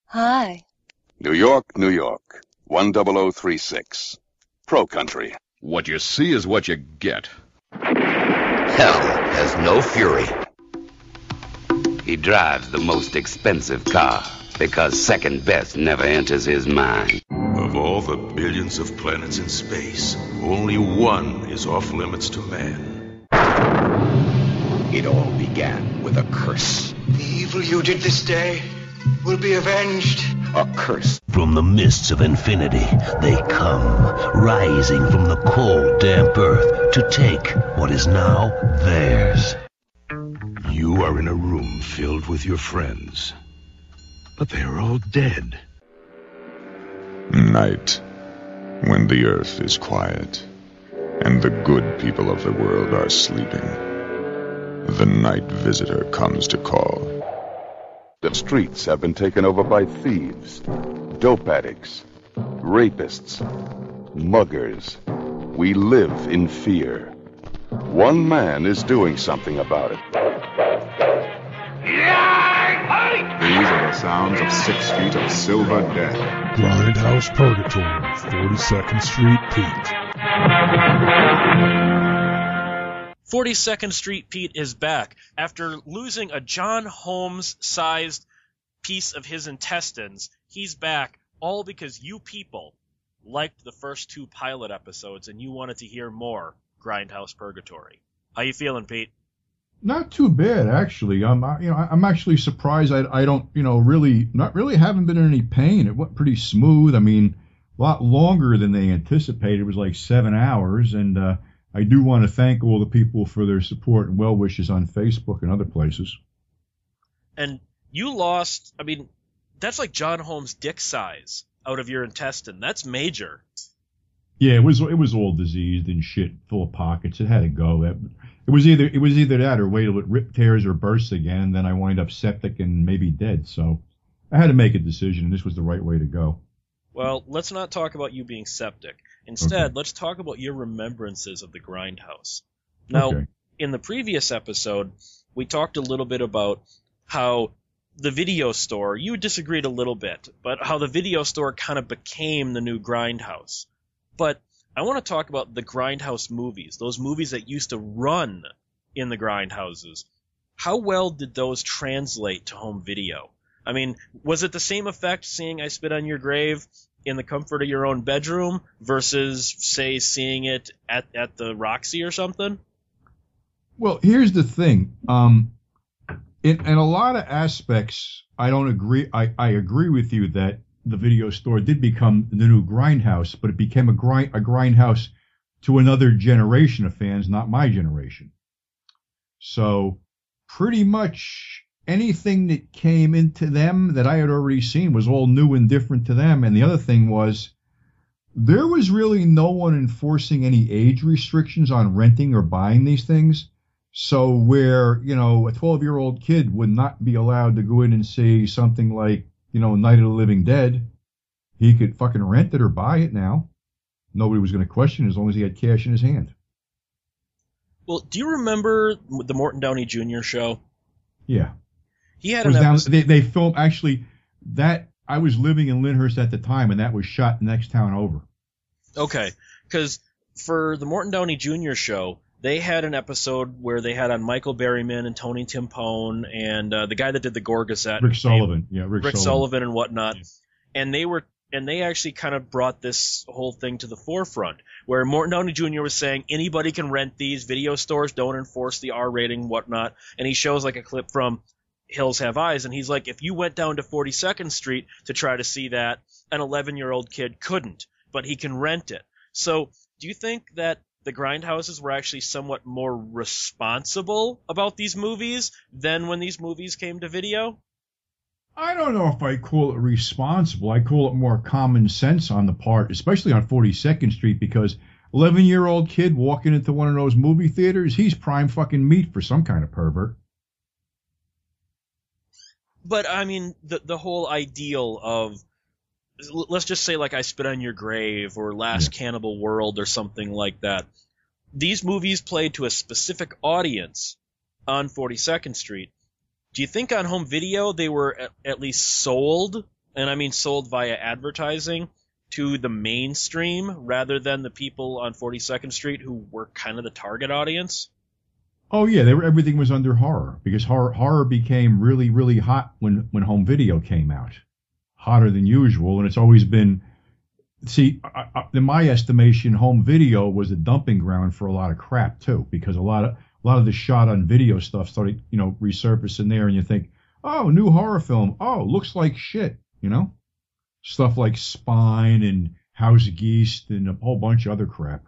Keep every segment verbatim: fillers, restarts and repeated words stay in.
Hi. New York, New York. one zero zero three six. Pro Country. What you see is what you get. Hell has no fury. He drives the most expensive car because second best never enters his mind. Of all the billions of planets in space, only one is off limits to man. It all began with a curse. The evil you did this day will be avenged. A curse. From the mists of infinity, they come, rising from the cold, damp earth to take what is now theirs. You are in a room filled with your friends, but they are all dead. Night, when the earth is quiet, and the good people of the world are sleeping, the night visitor comes to call. The streets have been taken over by thieves, dope addicts, rapists, muggers. We live in fear. One man is doing something about it. These are the sounds of six feet of silver death. Grindhouse Purgatory, forty-second Street Pete. forty-second Street Pete is back. After losing a John Holmes-sized piece of his intestines, he's back, all because you people liked the first two pilot episodes and you wanted to hear more Grindhouse Purgatory. How you feeling, Pete? Not too bad, actually. I'm, you know, I'm actually surprised. I, I don't, you know, really, not really, haven't been in any pain. It went pretty smooth. I mean, a lot longer than they anticipated. It was like seven hours, and uh, I do want to thank all the people for their support and well wishes on Facebook and other places. And you lost. I mean, that's like John Holmes' dick size out of your intestine. That's major. Yeah, it was it was all diseased and shit, full of pockets. It had to go. It, it was either it was either that or wait till it rip tears or bursts again, and then I wind up septic and maybe dead. So I had to make a decision, and this was the right way to go. Well, let's not talk about you being septic. Instead, Okay. let's talk about your remembrances of the Grindhouse. Now, Okay. in the previous episode, we talked a little bit about how the video store, you disagreed a little bit, but how the video store kind of became the new Grindhouse. But I want to talk about the Grindhouse movies, those movies that used to run in the Grindhouses. How well did those translate to home video? I mean, was it the same effect seeing I Spit on Your Grave in the comfort of your own bedroom versus, say, seeing it at, at the Roxy or something? Well, here's the thing. Um, in, in a lot of aspects, I don't agree. I, I agree with you that the video store did become the new Grindhouse, but it became a grind a Grindhouse to another generation of fans, not my generation. So pretty much anything that came into them that I had already seen was all new and different to them. And the other thing was, there was really no one enforcing any age restrictions on renting or buying these things. So where, you know, a twelve-year-old kid would not be allowed to go in and see something like, you know, Night of the Living Dead, he could fucking rent it or buy it now. Nobody was going to question it as long as he had cash in his hand. Well, do you remember the Morton Downey Junior show? Yeah. He had It was an down, episode. they, they filmed, actually, that, I was living in Lyndhurst at the time, and that was shot next town over. Okay, because for the Morton Downey Junior show, they had an episode where they had on Michael Berryman and Tony Timpone and uh, the guy that did the Gorgazette. Rick Sullivan. Yeah, Rick, Rick Sullivan. Sullivan and whatnot. Yeah. And they were and they actually kind of brought this whole thing to the forefront, where Morton Downey Junior was saying anybody can rent these, video stores don't enforce the R rating and whatnot. And he shows like a clip from Hills Have Eyes, and he's like, if you went down to forty-second Street to try to see that, an eleven-year-old kid couldn't, but he can rent it. So do you think that the Grindhouses were actually somewhat more responsible about these movies than when these movies came to video? I don't know if I call it responsible. I call it more common sense on the part, especially on forty-second Street, because eleven-year-old kid walking into one of those movie theaters, he's prime fucking meat for some kind of pervert. But, I mean, the the whole ideal of, let's just say like I Spit on Your Grave or Last Yeah. Cannibal World or something like that. These movies played to a specific audience on forty-second Street. Do you think on home video they were at, at least sold and I mean sold via advertising, to the mainstream rather than the people on forty-second Street who were kind of the target audience? Oh yeah, they were, everything was under horror because horror horror became really really hot when when home video came out, hotter than usual, and it's always been. See, I, I, in my estimation, home video was a dumping ground for a lot of crap too, because a lot of a lot of the shot on video stuff started, you know, resurfacing there, and you think, oh, new horror film, oh, looks like shit, you know, stuff like Spine and House of Geest and a whole bunch of other crap.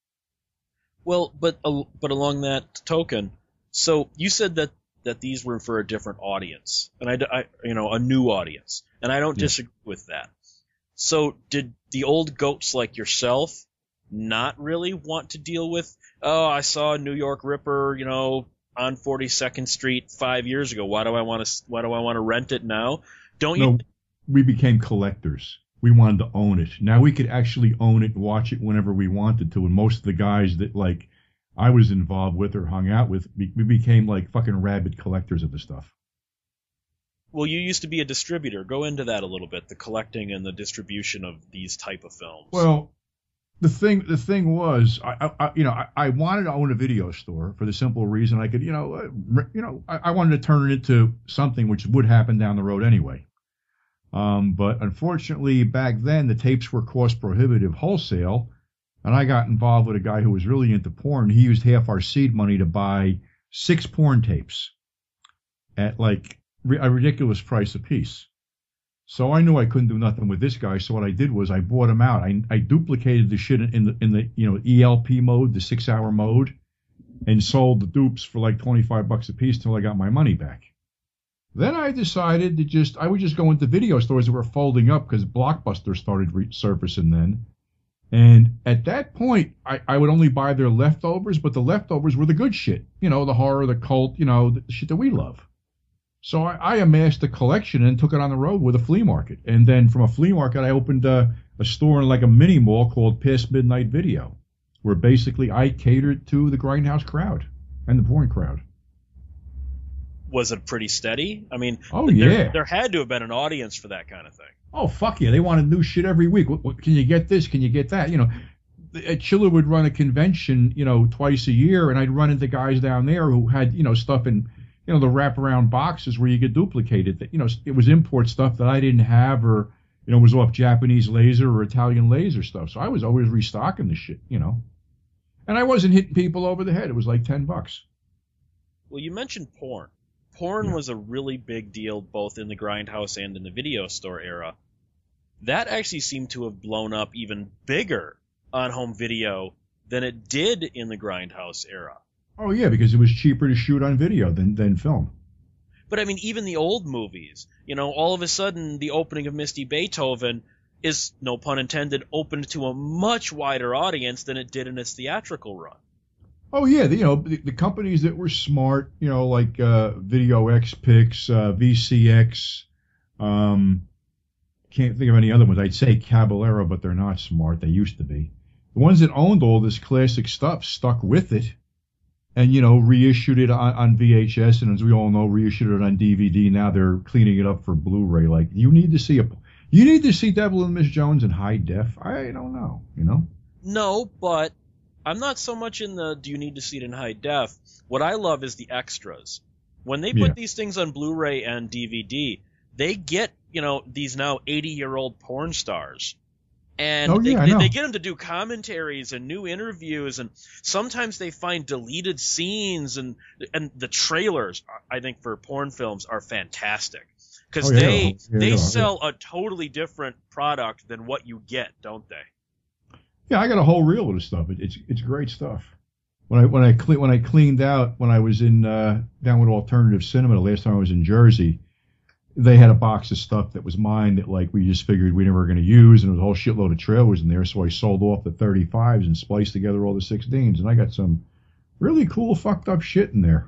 Well, but uh, but along that token, so you said that, that these were for a different audience, and I, I you know, a new audience, and I don't yeah. disagree with that. So did the old goats like yourself not really want to deal with, oh, I saw a New York Ripper, you know, on forty-second Street five years ago. Why do I want to? Why do I want to rent it now? Don't no, you? We became collectors. We wanted to own it. Now we could actually own it and watch it whenever we wanted to. And most of the guys that like I was involved with or hung out with, we became like fucking rabid collectors of the stuff. Well, you used to be a distributor. Go into that a little bit, the collecting and the distribution of these type of films. Well, the thing the thing was, I, I you know, I, I wanted to own a video store for the simple reason I could, you know, uh, you know, I, I wanted to turn it into something which would happen down the road anyway. Um, but unfortunately, back then the tapes were cost prohibitive wholesale, and I got involved with a guy who was really into porn. He used half our seed money to buy six porn tapes at like a ridiculous price a piece. So I knew I couldn't do nothing with this guy. So what I did was I bought him out. I, I duplicated the shit in the in the you know E L P mode, the six hour mode, and sold the dupes for like twenty-five bucks a piece till I got my money back. Then I decided to just I would just go into video stores that were folding up because Blockbuster started resurfacing then. And at that point, I, I would only buy their leftovers, but the leftovers were the good shit. You know, the horror, the cult, you know, the shit that we love. So I, I amassed a collection and took it on the road with a flea market. And then from a flea market, I opened a, a store in like a mini mall called Past Midnight Video, where basically I catered to the Grindhouse crowd and the porn crowd. Was it pretty steady? I mean, oh, there, yeah. there had to have been an audience for that kind of thing. Oh, fuck yeah. They wanted new shit every week. What, what, can you get this? Can you get that? You know, Chiller would run a convention, you know, twice a year, and I'd run into guys down there who had, you know, stuff in, you know, the wraparound boxes where you could duplicate it. You know, it was import stuff that I didn't have, or, you know, was off Japanese laser or Italian laser stuff. So I was always restocking the shit, you know. And I wasn't hitting people over the head. It was like ten bucks. Well, you mentioned porn. Porn yeah. was a really big deal both in the Grindhouse and in the video store era. That actually seemed to have blown up even bigger on home video than it did in the Grindhouse era. Oh, yeah, because it was cheaper to shoot on video than, than film. But, I mean, even the old movies, you know, all of a sudden the opening of Misty Beethoven is, no pun intended, opened to a much wider audience than it did in its theatrical run. Oh, yeah, the, you know, the, the companies that were smart, you know, like uh, Video X Pix, uh, V C X, um, can't think of any other ones. I'd say Caballero, but they're not smart. They used to be. The ones that owned all this classic stuff stuck with it and, you know, reissued it on, on V H S, and as we all know, reissued it on D V D. Now they're cleaning it up for Blu-ray. Like, you need to see a, you need to see Devil and Miss Jones in high def. I don't know, you know? No, but I'm not so much in the do you need to see it in high def. What I love is the extras. When they put Yeah. these things on Blu-ray and D V D, they get, you know, these now eighty-year-old porn stars. And Oh, they, yeah, I they, know. they get them to do commentaries and new interviews, and sometimes they find deleted scenes, and and the trailers, I think, for porn films are fantastic. Because Oh, yeah. they, Yeah, they yeah. sell a totally different product than what you get, don't they? Yeah, I got a whole reel of this stuff. It, it's it's great stuff. When I when I cle- when I cleaned out when I was in uh, down with Alternative Cinema the last time I was in Jersey, they had a box of stuff that was mine that like we just figured we never were going to use, and there was a whole shitload of trailers in there. So I sold off the thirty-fives and spliced together all the sixteens, and I got some really cool fucked up shit in there.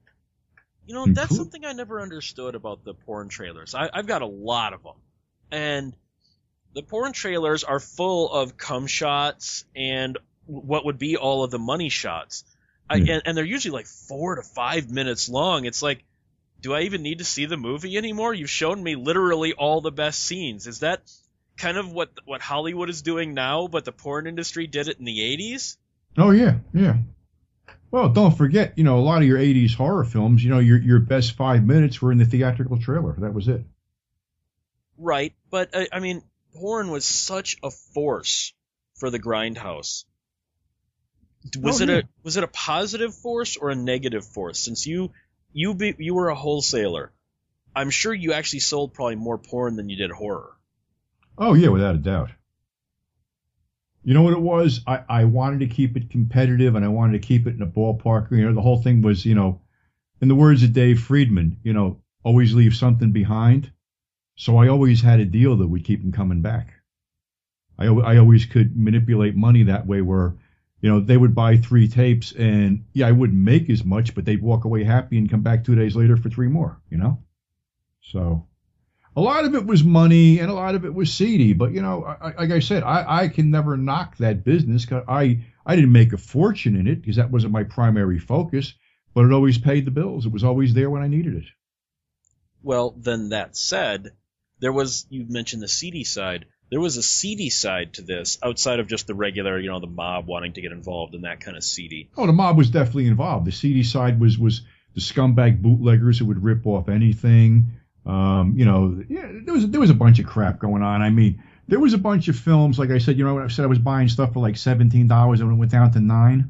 You know, And that's cool- something I never understood about the porn trailers. I, I've got a lot of them. And the porn trailers are full of cum shots and what would be all of the money shots. I, Yeah. and, and they're usually like four to five minutes long. It's like, do I even need to see the movie anymore? You've shown me literally all the best scenes. Is that kind of what what Hollywood is doing now, but the porn industry did it in the eighties? Oh, yeah, yeah. Well, don't forget, you know, a lot of your eighties horror films, you know, your your best five minutes were in the theatrical trailer. That was it. Right, but, I, I mean, porn was such a force for the Grindhouse. Was Oh, it yeah. a was it a positive force or a negative force? Since you you be, you were a wholesaler, I'm sure you actually sold probably more porn than you did horror. Oh, yeah, without a doubt. You know what it was? I, I wanted to keep it competitive, and I wanted to keep it in a ballpark. You know, the whole thing was, you know, in the words of Dave Friedman, you know, always leave something behind. So I always had a deal that would keep them coming back. I, al- I always could manipulate money that way where, you know, they would buy three tapes, and, yeah, I wouldn't make as much, but they'd walk away happy and come back two days later for three more, you know? So a lot of it was money and a lot of it was seedy, but, you know, I, like I said, I, I can never knock that business. 'Cause I, I didn't make a fortune in it because that wasn't my primary focus, but it always paid the bills. It was always there when I needed it. Well, then that said, there was, you mentioned the seedy side, there was a seedy side to this outside of just the regular, you know, the mob wanting to get involved in that kind of seedy. Oh, the mob was definitely involved. The seedy side was, was the scumbag bootleggers who would rip off anything. Um, you know, yeah, there was there was a bunch of crap going on. I mean, there was a bunch of films, like I said, you know, when I said I was buying stuff for like seventeen dollars and it went down to nine.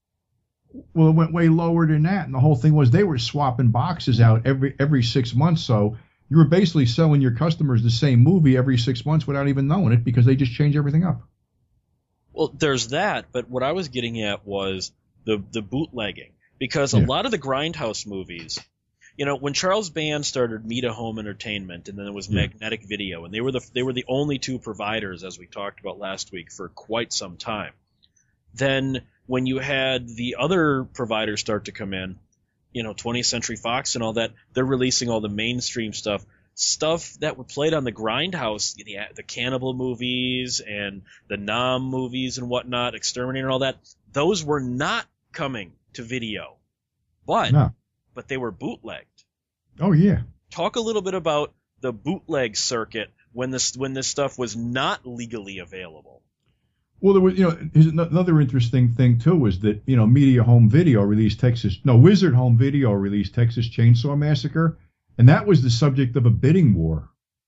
Well, it went way lower than that, and the whole thing was they were swapping boxes out every every six months. So you were basically selling your customers the same movie every six months without even knowing it because they just changed everything up. Well, there's that, but what I was getting at was the the bootlegging, because a Yeah. lot of the Grindhouse movies, you know, when Charles Band started Media Home Entertainment, and then there was Yeah. Magnetic Video, and they were the they were the only two providers, as we talked about last week, for quite some time. Then when you had the other providers start to come in, you know, twentieth Century Fox and all that, they're releasing all the mainstream stuff, stuff that were played on the Grindhouse, the the cannibal movies and the Nom movies and whatnot, Exterminator and all that. Those were not coming to video, but No. but they were bootlegged. Oh yeah. Talk a little bit about the bootleg circuit when this when this stuff was not legally available. Well, there was, you know, here's another interesting thing too was that, you know, Media Home Video released Texas, no, Wizard Home Video released Texas Chainsaw Massacre, and that was the subject of a bidding war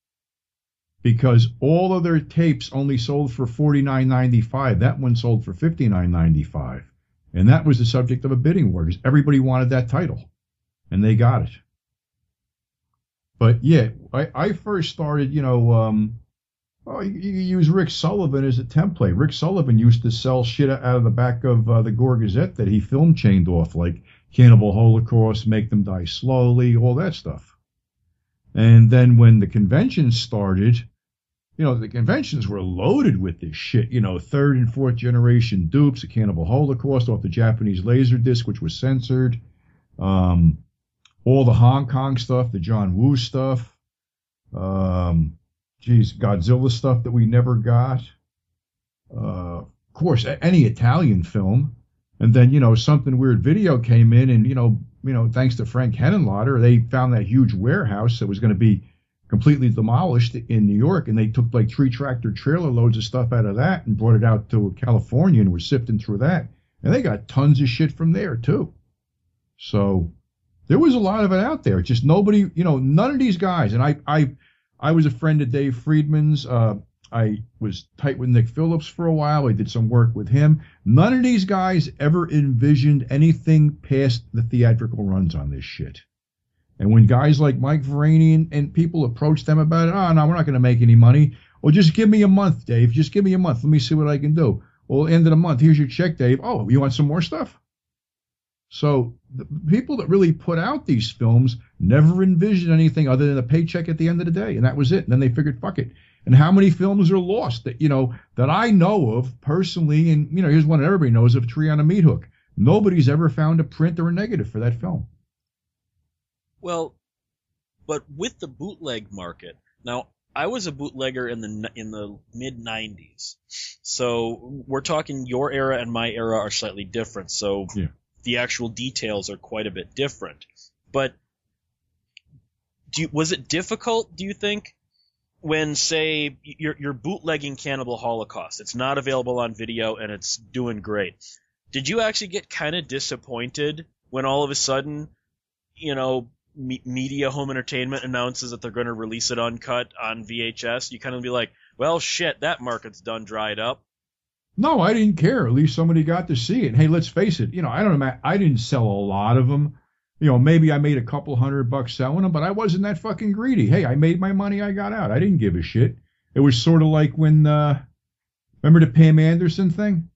because all of their tapes only sold for forty-nine ninety-five. That one sold for fifty-nine ninety-five, and that was the subject of a bidding war because everybody wanted that title, and they got it. But yeah, I, I first started, you know. Um, Oh, you, you use Rick Sullivan as a template. Rick Sullivan used to sell shit out of the back of uh, the Gore Gazette that he film chained off, like Cannibal Holocaust, Make Them Die Slowly, all that stuff. And then when the conventions started, you know, the conventions were loaded with this shit, you know, third and fourth generation dupes, the Cannibal Holocaust off the Japanese Laserdisc, which was censored, um, all the Hong Kong stuff, the John Woo stuff, um... Geez, Godzilla stuff that we never got. Uh, of course, a- any Italian film. And then, you know, Something Weird Video came in and, you know, you know, thanks to Frank Henenlotter, they found that huge warehouse that was going to be completely demolished in New York. And they took like three tractor trailer loads of stuff out of that and brought it out to California and were sifting through that. And they got tons of shit from there, too. So there was a lot of it out there. Just nobody, you know, none of these guys. And I, I, I was a friend of Dave Friedman's. Uh, I was tight with Nick Phillips for a while. I did some work with him. None of these guys ever envisioned anything past the theatrical runs on this shit. And when guys like Mike Varanian and, and people approached them about it, oh, no, we're not going to make any money. Well, just give me a month, Dave. Just give me a month. Let me see what I can do. Well, end of the month, here's your check, Dave. Oh, you want some more stuff? So the people that really put out these films never envisioned anything other than a paycheck at the end of the day, and that was it. And then they figured, fuck it. And how many films are lost that, you know, that I know of personally? And, you know, here's one that everybody knows of, Tree on a Meat Hook. Nobody's ever found a print or a negative for that film. Well, but with the bootleg market, now I was a bootlegger in the in the mid nineties, so we're talking your era and my era are slightly different. So. Yeah. The actual details are quite a bit different. But do you, was it difficult, do you think, when, say, you're, you're bootlegging Cannibal Holocaust? It's not available on video, and it's doing great. Did you actually get kind of disappointed when all of a sudden, you know, me- Media Home Entertainment announces that they're going to release it uncut on V H S? You kind of be like, well, shit, that market's done dried up. No, I didn't care. At least somebody got to see it. Hey, let's face it. You know, I don't know. I didn't sell a lot of them. You know, maybe I made a couple hundred bucks selling them, but I wasn't that fucking greedy. Hey, I made my money. I got out. I didn't give a shit. It was sort of like when, uh, remember the Pam Anderson thing?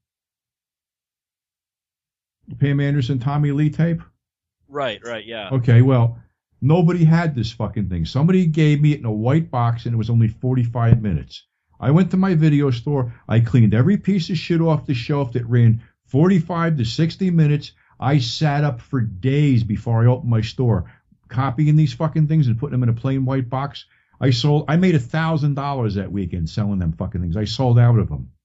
The Pam Anderson, Tommy Lee tape? Right, right, yeah. Okay, well, nobody had this fucking thing. Somebody gave me it in a white box, and it was only forty-five minutes. I went to my video store. I cleaned every piece of shit off the shelf that ran forty-five to sixty minutes. I sat up for days before I opened my store, copying these fucking things and putting them in a plain white box. I sold. I made a thousand dollars that weekend selling them fucking things. I sold out of them.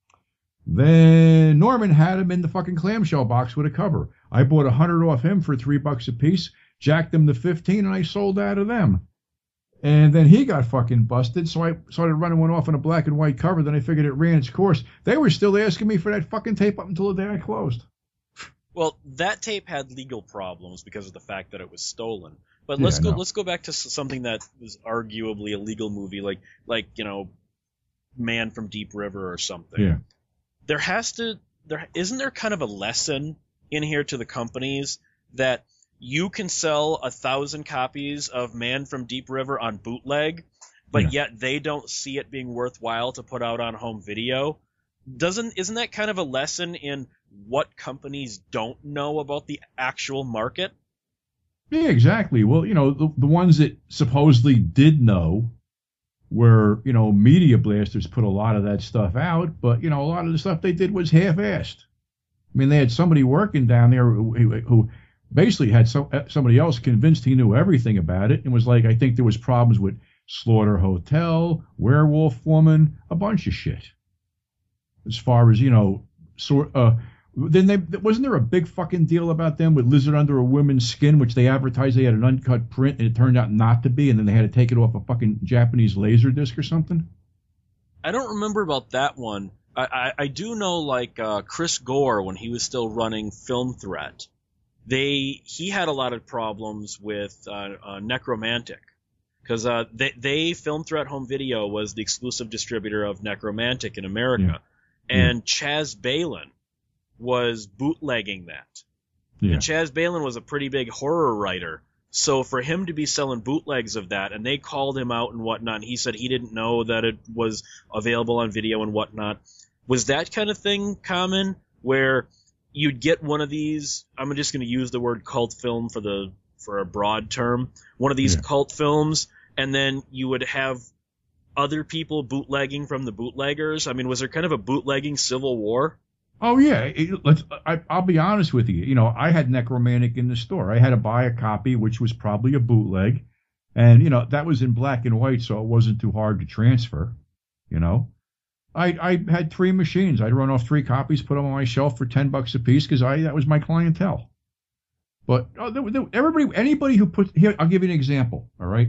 Then Norman had them in the fucking clamshell box with a cover. I bought a hundred off him for three bucks a piece, jacked them to fifteen, and I sold out of them. And then he got fucking busted, so I started running one off on a black and white cover. Then I figured it ran its course. They were still asking me for that fucking tape up until the day I closed. Well, that tape had legal problems because of the fact that it was stolen. But Yeah, let's go. no. Let's go back to s- something that was arguably a legal movie, like like you know, Man from Deep River or something. Yeah. There has to there isn't there kind of a lesson in here to the companies that you can sell a thousand copies of Man from Deep River on bootleg, but Yeah. yet they don't see it being worthwhile to put out on home video. Doesn't isn't that kind of a lesson in what companies don't know about the actual market? Yeah, exactly. Well, you know, the, the ones that supposedly did know were, you know, Media Blasters put a lot of that stuff out, but, you know, a lot of the stuff they did was half-assed. I mean, they had somebody working down there who, who, who basically had some, somebody else convinced he knew everything about it, and was like, I think there was problems with Slaughter Hotel, Werewolf Woman, a bunch of shit. As far as, you know, sort uh, then they wasn't there a big fucking deal about them with Lizard Under a Woman's Skin, which they advertised they had an uncut print, and it turned out not to be, and then they had to take it off a fucking Japanese laser disc or something? I don't remember about that one. I, I, I do know, like, uh, Chris Gore, when he was still running Film Threat, they he had a lot of problems with uh, uh, Necromantic. Because uh, they, they, Film Threat Home Video, was the exclusive distributor of Necromantic in America. Yeah. And Yeah. Chaz Balin was bootlegging that. Yeah. And Chaz Balin was a pretty big horror writer. So for him to be selling bootlegs of that, and they called him out and whatnot, and he said he didn't know that it was available on video and whatnot. Was that kind of thing common, where you'd get one of these, I'm just going to use the word cult film for the for a broad term, one of these Yeah. cult films, and then you would have other people bootlegging from the bootleggers? I mean, was there kind of a bootlegging civil war? Oh yeah, it, let's. I, I'll be honest with you. You know, I had Necromantic in the store. I had to buy a copy, which was probably a bootleg, and you know that was in black and white, so it wasn't too hard to transfer. You know, I I had three machines. I'd run off three copies, put them on my shelf for ten bucks a piece because I that was my clientele. But oh, there, there, everybody, anybody who put here, I'll give you an example. All right.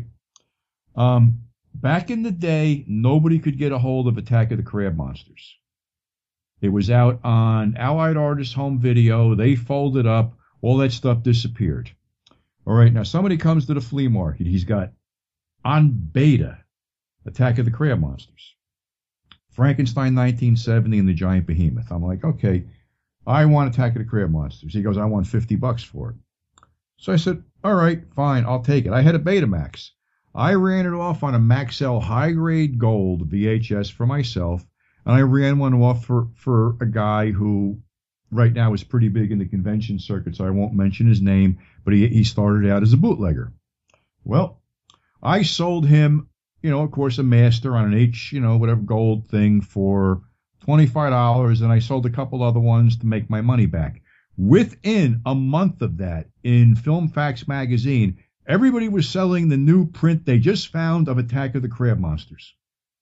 Um, back in the day, nobody could get a hold of Attack of the Crab Monsters. It was out on Allied Artists Home Video. They folded up. All that stuff disappeared. All right, now somebody comes to the flea market. He's got on beta Attack of the Crab Monsters, Frankenstein nineteen seventy, and the Giant Behemoth. I'm like, okay, I want Attack of the Crab Monsters. He goes, I want fifty bucks for it. So I said, all right, fine, I'll take it. I had a Betamax. I ran it off on a Maxell high-grade gold V H S for myself. And I ran one off for, for a guy who right now is pretty big in the convention circuit, so I won't mention his name, but he, he started out as a bootlegger. Well, I sold him, you know, of course, a master on an H, you know, whatever gold thing for twenty-five dollars, and I sold a couple other ones to make my money back. Within a month of that, in Film Facts magazine, everybody was selling the new print they just found of Attack of the Crab Monsters.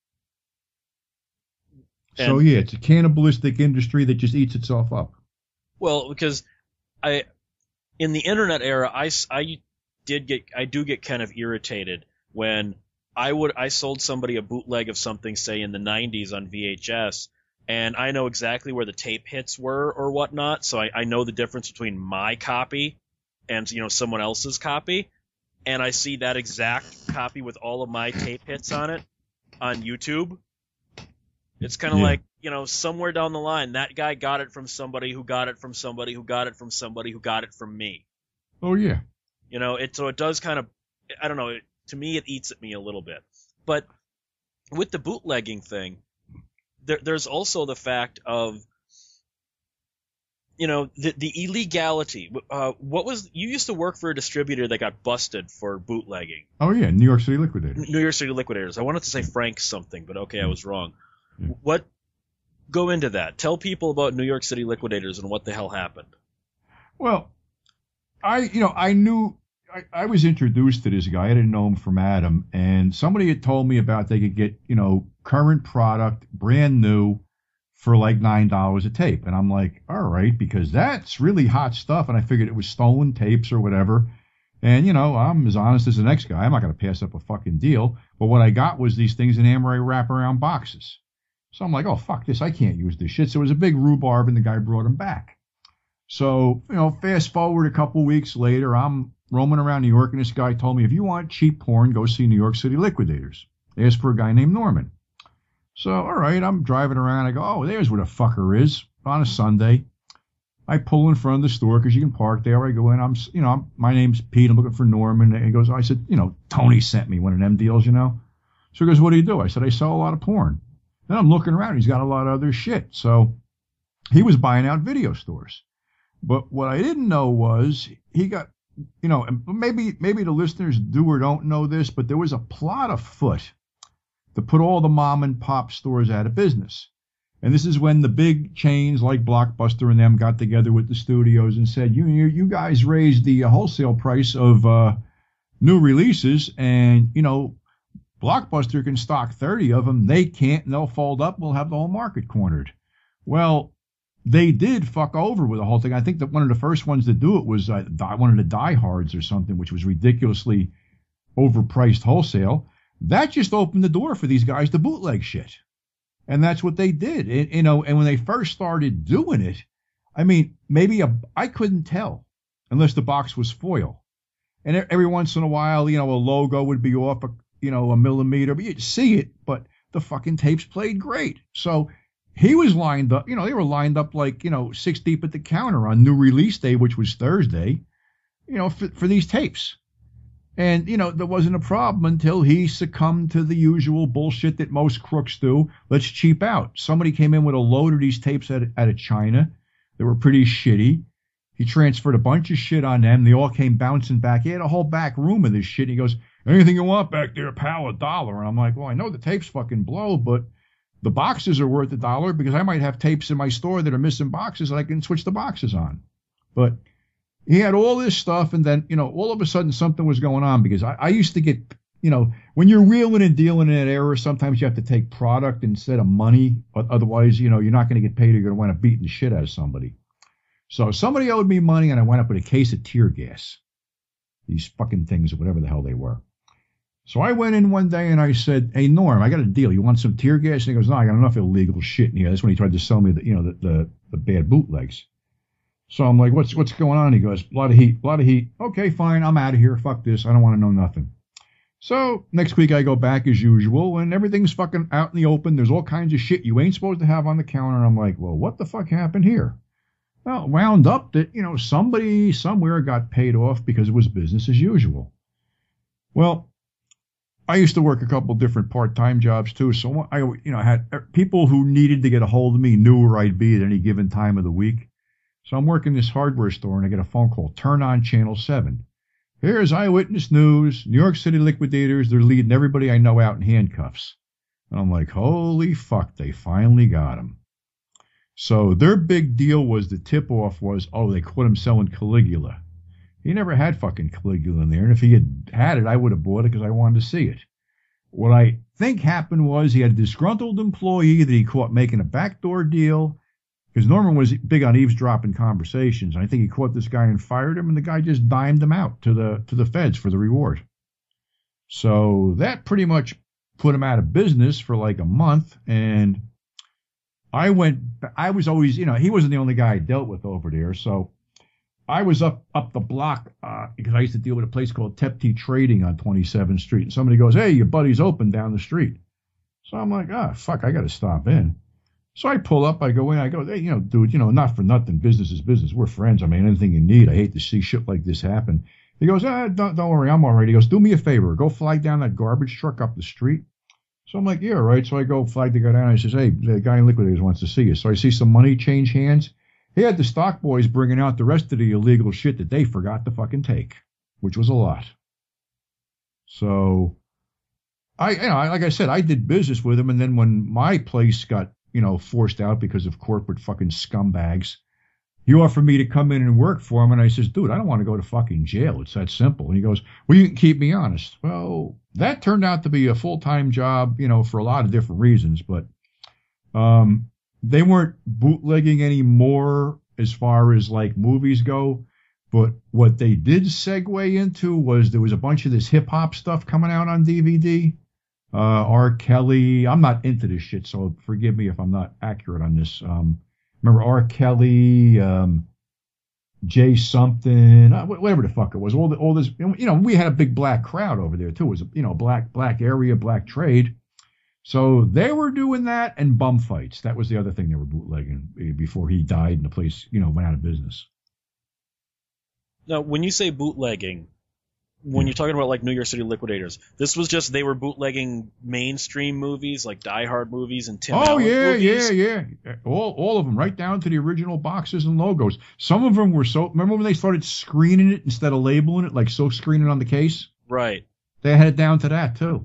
And, so yeah, it's a cannibalistic industry that just eats itself up. Well, because I, in the internet era, I, I did get, I do get kind of irritated when I would I sold somebody a bootleg of something, say in the nineties on V H S, and I know exactly where the tape hits were or whatnot, so I, I know the difference between my copy and, you know, someone else's copy, and I see that exact copy with all of my tape hits on it on YouTube. It's kind of Yeah. like, you know, somewhere down the line, that guy got it from somebody who got it from somebody who got it from somebody who got it from me. Oh yeah. You know, it so it does kind of, I don't know, it, to me it eats at me a little bit. But with the bootlegging thing, there, there's also the fact of, you know, the the illegality. Uh, what was you used to work for a distributor that got busted for bootlegging? Oh yeah, New York City Liquidators. New York City Liquidators. I wanted to say Frank something, but okay, I was wrong. Yeah. What? Go into that. Tell people about New York City Liquidators and what the hell happened. Well, I, you know, I knew, I, I was introduced to this guy. I didn't know him from Adam. And somebody had told me about they could get, you know, current product, brand new, for like nine dollars a tape. And I'm like, all right, because that's really hot stuff. And I figured it was stolen tapes or whatever. And, you know, I'm as honest as the next guy. I'm not going to pass up a fucking deal. But what I got was these things in Amaray wraparound boxes. So I'm like, oh, fuck this. I can't use this shit. So it was a big rhubarb, and the guy brought them back. So, you know, fast forward a couple weeks later, I'm roaming around New York, and this guy told me, if you want cheap porn, go see New York City Liquidators. Asked for a guy named Norman. So, all right, I'm driving around. I go, oh, there's where the fucker is on a Sunday. I pull in front of the store because you can park there. I go in. I'm, you know, I'm, my name's Pete. I'm looking for Norman. And he goes, I said, you know, Tony sent me one of them deals, you know. So he goes, what do you do? I said, I sell a lot of porn. Then I'm looking around. He's got a lot of other shit. So he was buying out video stores. But what I didn't know was he got, you know, and maybe maybe the listeners do or don't know this, but there was a plot afoot to put all the mom and pop stores out of business. And this is when the big chains like Blockbuster and them got together with the studios and said, you you, you guys raised the wholesale price of uh, new releases, and, you know, Blockbuster can stock thirty of them. They can't, and they'll fold up. We'll have the whole market cornered. Well, they did fuck over with the whole thing. I think that one of the first ones to do it was uh, one of the diehards or something, which was ridiculously overpriced wholesale. That just opened the door for these guys to bootleg shit. And that's what they did. It, you know, and when they first started doing it, I mean, maybe a, I couldn't tell unless the box was foil. And every once in a while, you know, a logo would be off a, you know, a millimeter, but you'd see it, but the fucking tapes played great. So he was lined up, you know, they were lined up like, you know, six deep at the counter on new release day, which was Thursday, you know, for, for these tapes. And, you know, there wasn't a problem until he succumbed to the usual bullshit that most crooks do. Let's cheap out. Somebody came in with a load of these tapes out of, out of China. They were pretty shitty. He transferred a bunch of shit on them. They all came bouncing back. He had a whole back room of this shit. He goes, anything you want back there, pal, a dollar. And I'm like, well, I know the tapes fucking blow, but the boxes are worth a dollar because I might have tapes in my store that are missing boxes and I can switch the boxes on. But he had all this stuff, and then, you know, all of a sudden something was going on because I, I used to get, you know, when you're wheeling and dealing in that era, sometimes you have to take product instead of money. Otherwise, you know, you're not going to get paid or you're going to wind up beating the shit out of somebody. So somebody owed me money, and I went up with a case of tear gas. These fucking things, or whatever the hell they were. So I went in one day and I said, hey, Norm, I got a deal. You want some tear gas? And he goes, no, I got enough illegal shit in here. That's when he tried to sell me the, you know, the, the, the bad bootlegs. So I'm like, what's what's going on? He goes, a lot of heat, a lot of heat. Okay, fine, I'm out of here. Fuck this. I don't want to know nothing. So next week I go back as usual, and everything's fucking out in the open. There's all kinds of shit you ain't supposed to have on the counter. And I'm like, well, what the fuck happened here? Well, wound up that, you know, somebody somewhere got paid off because it was business as usual. Well, I used to work a couple different part-time jobs too. So I, you know, had people who needed to get a hold of me knew where I'd be at any given time of the week. So I'm working this hardware store, and I get a phone call. Turn on Channel seven. Here's Eyewitness News. New York City Liquidators. They're leading everybody I know out in handcuffs. And I'm like, holy fuck, they finally got him. So their big deal was, the tip-off was, oh, they caught him selling Caligula. He never had fucking Caligula in there, and if he had had it, I would have bought it because I wanted to see it. What I think happened was he had a disgruntled employee that he caught making a backdoor deal, because Norman was big on eavesdropping conversations. I think he caught this guy and fired him, and the guy just dimed him out to the to the feds for the reward. So that pretty much put him out of business for like a month. And I went, I was always, you know, he wasn't the only guy I dealt with over there. So I was up up the block uh, because I used to deal with a place called Tepti Trading on twenty-seventh Street. And somebody goes, hey, your buddy's open down the street. So I'm like, ah, fuck, I got to stop in. So I pull up, I go in, I go, hey, you know, dude, you know, not for nothing, business is business. We're friends. I mean, anything you need. I hate to see shit like this happen. He goes, ah, don't, don't worry, I'm all right. He goes, do me a favor, go flag down that garbage truck up the street. So I'm like, yeah, all right. So I go flag the guy down. I says, hey, the guy in Liquidators wants to see you. So I see some money change hands. He had the stock boys bringing out the rest of the illegal shit that they forgot to fucking take, which was a lot. So I, you know, like I said, I did business with him. And then when my place got, you know, forced out because of corporate fucking scumbags, he offered me to come in and work for him. And I says, dude, I don't want to go to fucking jail. It's that simple. And he goes, well, you can keep me honest. Well, that turned out to be a full-time job, you know, for a lot of different reasons. But um, they weren't bootlegging anymore as far as like movies go. But what they did segue into was there was a bunch of this hip-hop stuff coming out on D V D. Uh, R. Kelly. I'm not into this shit, so forgive me if I'm not accurate on this. Um, remember R. Kelly, um, Jay something, uh, whatever the fuck it was. All the, all this, you know, we had a big black crowd over there too. It was a, you know, black, black area, black trade. So they were doing that and bum fights. That was the other thing they were bootlegging before he died and the place, you know, went out of business. Now, when you say bootlegging, when you're talking about like New York City Liquidators, this was just they were bootlegging mainstream movies like Die Hard movies and Tim Oh Allen yeah, movies. yeah, yeah. All all of them, right down to the original boxes and logos. Some of them were so. Remember when they started screening it instead of labeling it, like so screening on the case? Right. They had it down to that too.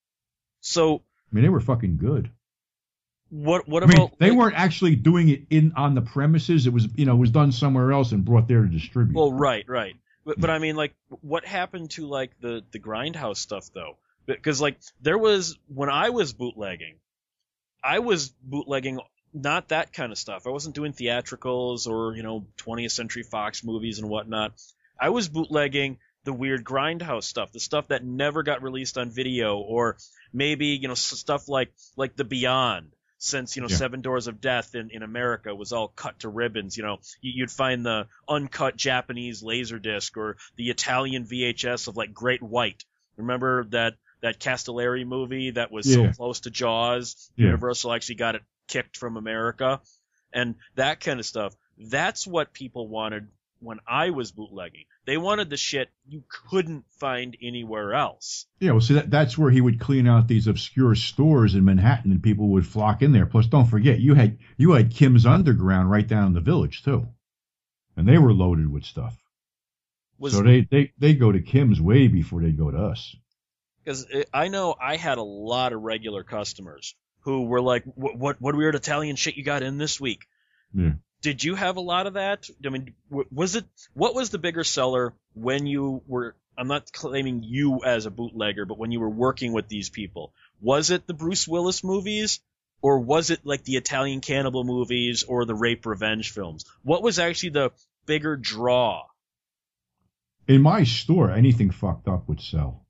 So I mean, they were fucking good. What what I mean, about they like, weren't actually doing it in on the premises. It was, you know, it was done somewhere else and brought there to distribute. Well, right, right. But, but I mean, like, what happened to, like, the, the Grindhouse stuff, though? Because, like, there was, when I was bootlegging, I was bootlegging not that kind of stuff. I wasn't doing theatricals or, you know, twentieth Century Fox movies and whatnot. I was bootlegging the weird Grindhouse stuff, the stuff that never got released on video, or maybe, you know, stuff like, like The Beyond. Since, you know, yeah. Seven Doors of Death in, in America was all cut to ribbons, you know, you'd find the uncut Japanese Laserdisc or the Italian V H S of, like, Great White. Remember that, that Castellari movie that was yeah. so close to Jaws? Yeah. Universal actually got it kicked from America. And that kind of stuff. That's what people wanted when I was bootlegging. They wanted the shit you couldn't find anywhere else. Yeah, well, see, that, that's where he would clean out these obscure stores in Manhattan, and people would flock in there. Plus, don't forget, you had you had Kim's Underground right down in the Village too, and they were loaded with stuff. Was, so they, they they go to Kim's way before they go to us. Because I know I had a lot of regular customers who were like, "What what, what weird Italian shit you got in this week?" Yeah. Did you have a lot of that? I mean, was it, what was the bigger seller when you were, I'm not claiming you as a bootlegger, but when you were working with these people? Was it the Bruce Willis movies, or was it like the Italian cannibal movies or the rape revenge films? What was actually the bigger draw? In my store, anything fucked up would sell.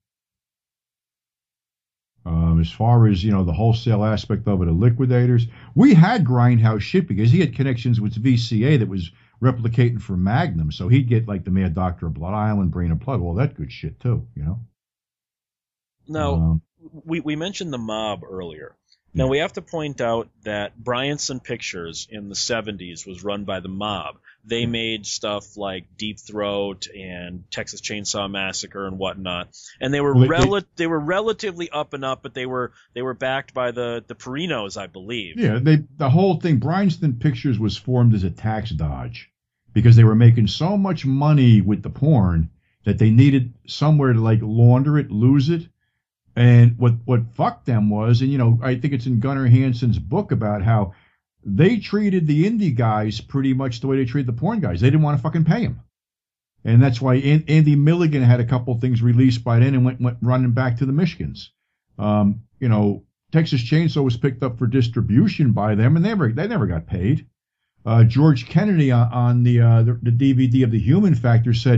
Um, as far as, you know, the wholesale aspect of it, the Liquidators, we had Grindhouse shit because he had connections with V C A that was replicating for Magnum, so he'd get like the Mad Doctor of Blood Island, Brain and Plug, all that good shit too, you know. Now, um, we we mentioned the Mob earlier. Now, we have to point out that Bryanson Pictures in the seventies was run by the Mob. They made stuff like Deep Throat and Texas Chainsaw Massacre and whatnot. And they were well, they, rel- they were relatively up and up, but they were they were backed by the, the Perinos, I believe. Yeah, they the whole thing, Bryanston Pictures was formed as a tax dodge because they were making so much money with the porn that they needed somewhere to like launder it, lose it. And what, what fucked them was, and, you know, I think it's in Gunnar Hansen's book about how they treated the indie guys pretty much the way they treated the porn guys. They didn't want to fucking pay them. And that's why Andy Milligan had a couple things released by then and went, went running back to the Michigans. Um, you know, Texas Chainsaw was picked up for distribution by them, and they never, they never got paid. Uh, George Kennedy on, on the, uh, the the D V D of The Human Factor said,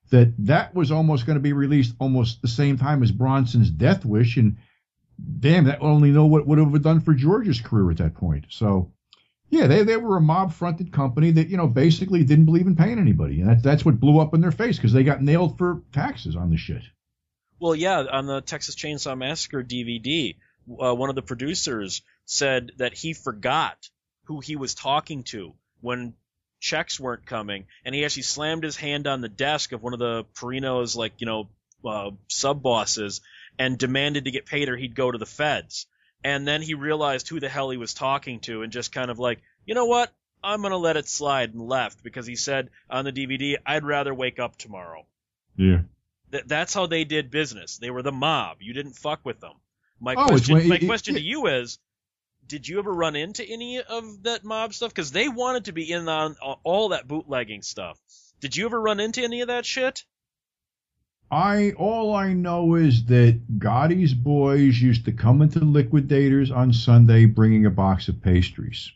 that that was almost going to be released almost the same time as Bronson's Death Wish, and damn, that only know what would have done for George's career at that point. So, yeah, they, they were a mob-fronted company that, you know, basically didn't believe in paying anybody, and that, that's what blew up in their face, because they got nailed for taxes on the shit. Well, yeah, on the Texas Chainsaw Massacre D V D, uh, one of the producers said that he forgot who he was talking to when checks weren't coming, and he actually slammed his hand on the desk of one of the Perino's, like, you know, uh, sub-bosses, and demanded to get paid or he'd go to the feds. And then he realized who the hell he was talking to and just kind of like, you know what, I'm going to let it slide, and left, because he said on the D V D, I'd rather wake up tomorrow. Yeah. Th- that's how they did business. They were the mob. You didn't fuck with them. My Oh, question, it's- my it- it- question to you is, did you ever run into any of that mob stuff? Because they wanted to be in on all that bootlegging stuff. Did you ever run into any of that shit? I all I know is that Gotti's boys used to come into Liquidators on Sunday bringing a box of pastries.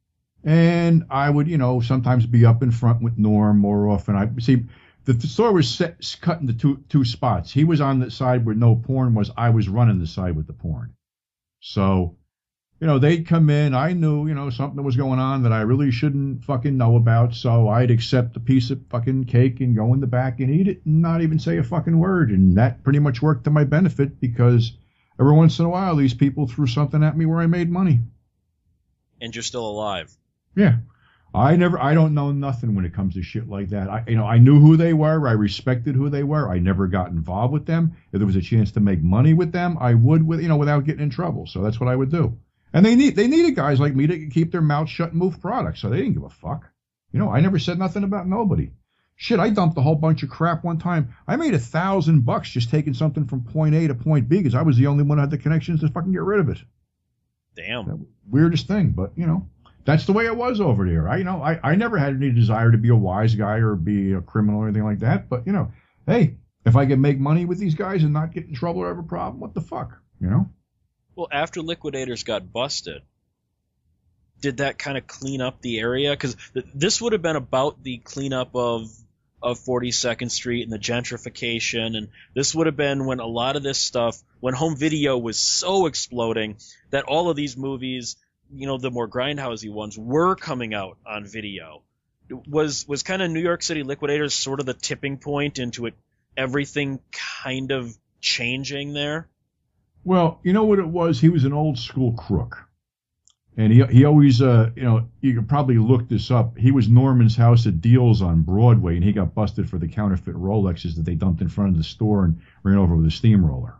And I would, you know, sometimes be up in front with Norm more often. I see the, the store was set, cut into two two spots. He was on the side where no porn was. I was running the side with the porn. So, you know, they'd come in. I knew, you know, something was going on that I really shouldn't fucking know about. So I'd accept a piece of fucking cake and go in the back and eat it and not even say a fucking word. And that pretty much worked to my benefit, because every once in a while these people threw something at me where I made money. And you're still alive. Yeah. I never, I don't know nothing when it comes to shit like that. I, you know, I knew who they were. I respected who they were. I never got involved with them. If there was a chance to make money with them, I would, with, you know, without getting in trouble. So that's what I would do. And they need, they needed guys like me to keep their mouths shut and move products. So they didn't give a fuck. You know, I never said nothing about nobody. Shit, I dumped a whole bunch of crap one time. I made a thousand bucks just taking something from point A to point B, because I was the only one who had the connections to fucking get rid of it. Damn. Weirdest thing, but you know. That's the way it was over there. I, you know, I, I never had any desire to be a wise guy or be a criminal or anything like that. But, you know, hey, if I can make money with these guys and not get in trouble or have a problem, what the fuck, you know? Well, after Liquidators got busted, did that kind of clean up the area? Because th- this would have been about the cleanup of of forty-second Street and the gentrification, and this would have been when a lot of this stuff, when home video was so exploding that all of these movies, you know, the more grindhousey ones, were coming out on video. Was was kind of New York City Liquidators sort of the tipping point into it, everything kind of changing there? Well, you know what it was? He was an old school crook. And he he always, uh, you know, you could probably look this up. He was Norman's House at Deals on Broadway, and he got busted for the counterfeit Rolexes that they dumped in front of the store and ran over with a steamroller.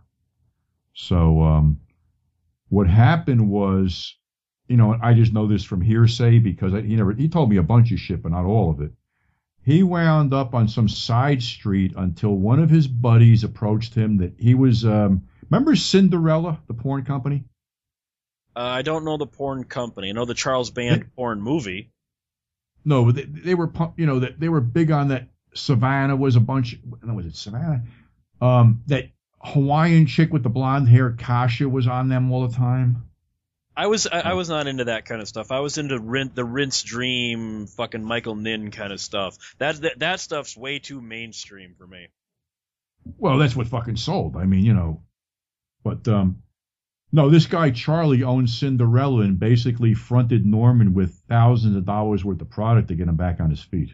So um, what happened was, you know, I just know this from hearsay because I, he never he told me a bunch of shit, but not all of it. He wound up on some side street until one of his buddies approached him that he was, um, remember Cinderella, the porn company? Uh, I don't know the porn company. I know the Charles Band they, porn movie. No, but they, they were, you know, that they were big on that. Savannah was a bunch. No, was it Savannah? Um, that Hawaiian chick with the blonde hair, Kasha, was on them all the time. I was I, I was not into that kind of stuff. I was into Rin, the Rinse Dream, fucking Michael Nin kind of stuff. That, that that stuff's way too mainstream for me. Well, that's what fucking sold. I mean, you know, but um, no, this guy Charlie owned Cinderella and basically fronted Norman with thousands of dollars worth of product to get him back on his feet.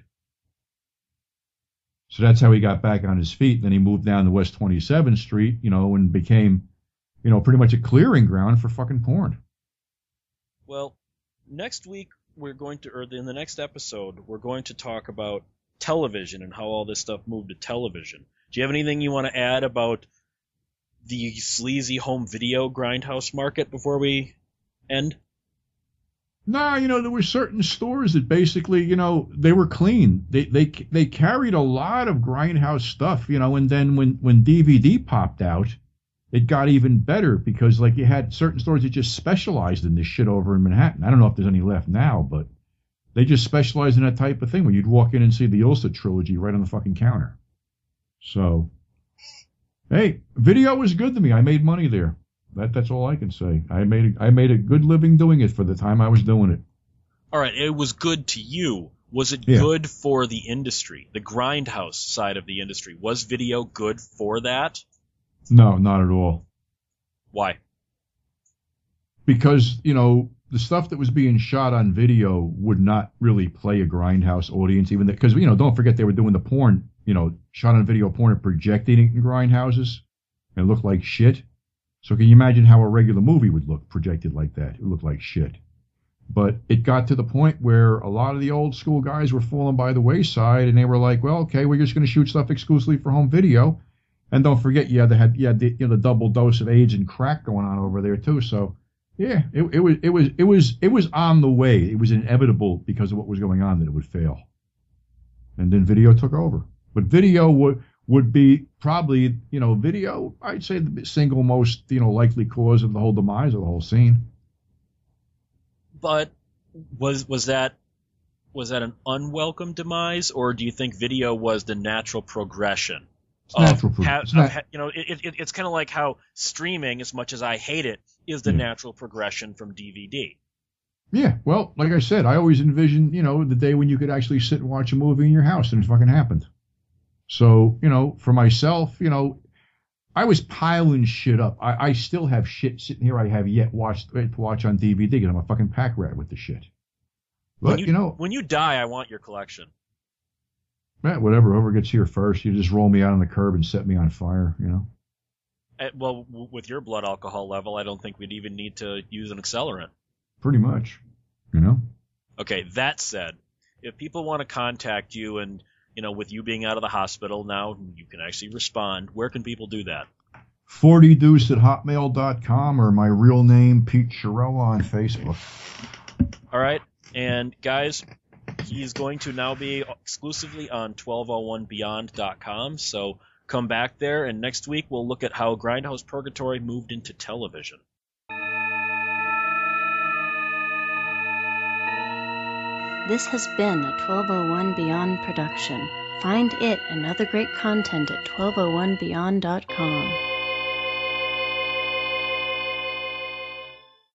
So that's how he got back on his feet. Then he moved down to West twenty-seventh Street, you know, and became, you know, pretty much a clearing ground for fucking porn. Well, next week we're going to, or in the next episode, we're going to talk about television and how all this stuff moved to television. Do you have anything you want to add about the sleazy home video grindhouse market before we end? Nah, you know, there were certain stores that basically, you know, they were clean. They they they carried a lot of grindhouse stuff, you know, and then when, when D V D popped out, it got even better because, like, you had certain stores that just specialized in this shit over in Manhattan. I don't know if there's any left now, but they just specialized in that type of thing where you'd walk in and see the Ilsa trilogy right on the fucking counter. So, hey, video was good to me. I made money there. That that's all I can say. I made a, I made a good living doing it for the time I was doing it. All right, it was good to you. Was it Yeah. good for the industry, the grindhouse side of the industry? Was video good for that? No, not at all. Why? Because, you know, the stuff that was being shot on video would not really play a grindhouse audience, even because, you know, don't forget they were doing the porn, you know, shot on video porn and projecting it in grindhouses. It looked like shit. So can you imagine how a regular movie would look projected like that? It looked like shit. But it got to the point where a lot of the old school guys were falling by the wayside, and they were like, well, okay, we're just going to shoot stuff exclusively for home video. And don't forget, yeah, they had, yeah, the, you know, the double dose of AIDS and crack going on over there too. So, yeah, it, it was, it was, it was, it was on the way. It was inevitable because of what was going on that it would fail. And then video took over. But video would would be probably, you know, video, I'd say the single most, you know, likely cause of the whole demise of the whole scene. But was was that was that an unwelcome demise, or do you think video was the natural progression? It's natural Of, pro- ha- it's of not- ha- you know, it, it, it's kind of like how streaming, as much as I hate it, is the Yeah. natural progression from D V D. Yeah, well, like I said, I always envisioned, you know, the day when you could actually sit and watch a movie in your house, and it fucking happened. So, you know, for myself, you know, I was piling shit up. I, I still have shit sitting here I have yet watched to watch on D V D because I'm a fucking pack rat with the shit. But, When you, you know, when you die, I want your collection. eh, whatever, whoever gets here first, you just roll me out on the curb and set me on fire, you know? Eh, well, w- with your blood alcohol level, I don't think we'd even need to use an accelerant. Pretty much, you know? Okay, that said, if people want to contact you and, you know, with you being out of the hospital now, you can actually respond, where can people do that? forty deuce at hotmail dot com or my real name, Pete Chiarella, on Facebook. All right, and guys, he's going to now be exclusively on twelve oh one beyond dot com, so come back there, and next week we'll look at how Grindhouse Purgatory moved into television. This has been a twelve oh one Beyond production. Find it and other great content at twelve oh one beyond dot com.